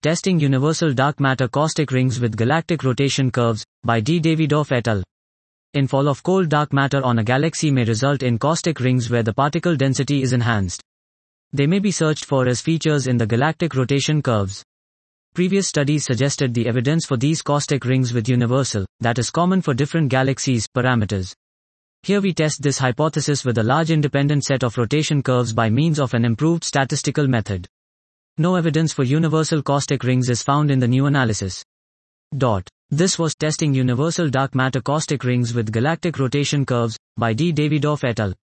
Testing Universal Dark Matter Caustic Rings with Galactic Rotation Curves, by D. Davidoff et al. Infall of cold dark matter on a galaxy may result in caustic rings where the particle density is enhanced. They may be searched for as features in the galactic rotation curves. Previous studies suggested the evidence for these caustic rings with universal, that is common for different galaxies, parameters. Here we test this hypothesis with a large independent set of rotation curves by means of an improved statistical method. No evidence for universal caustic rings is found in the new analysis. This was Testing Universal Dark Matter Caustic Rings with Galactic Rotation Curves, by D. Davidoff et al.